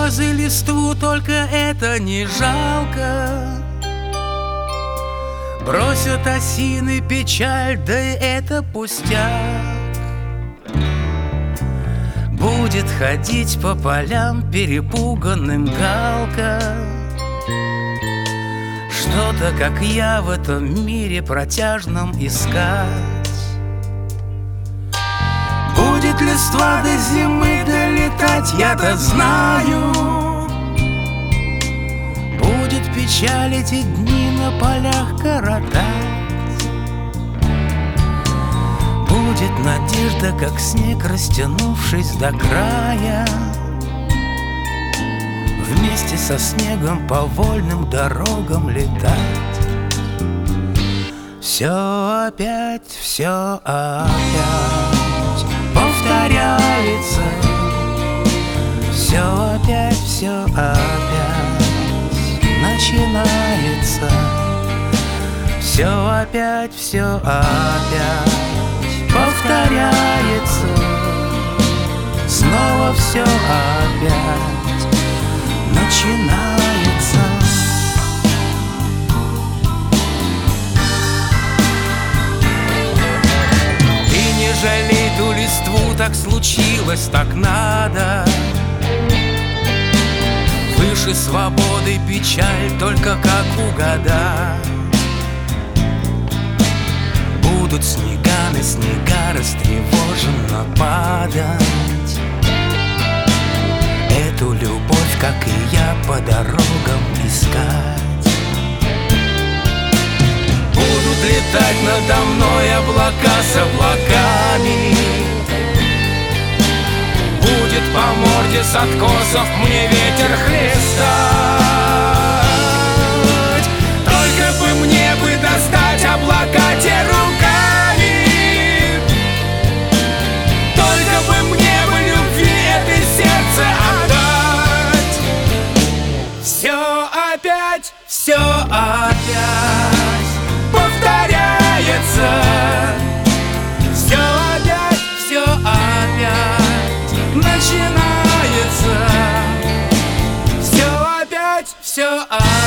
слезы листву, только это не жалко. Бросят осины печаль, да и это пустяк. Будет ходить по полям перепуганным галка. Что-то, как я, в этом мире протяжном искать. Будет листва до зимы долетать, я-то знаю. Будет печаль эти дни на полях коротать. Будет надежда, как снег, растянувшись до края. Вместе со снегом по вольным дорогам летать. Все опять повторяется. Все опять начинается. Все опять повторяется. Снова все опять начинается. И не жалей ту листву, так случилось, так надо. Выше свободы печаль, только как угадать. Будут снега на снега растревоженно падать. Эту любовь, как и я, по дорогам искать. Будут летать надо мной облака с облаками. Будет по морде с откосов мне ветер хлестать. Только бы мне бы достать облака те руками. Только бы мне бы любви этой сердце отдать. Все опять повторяется. Все опять начинается. Все опять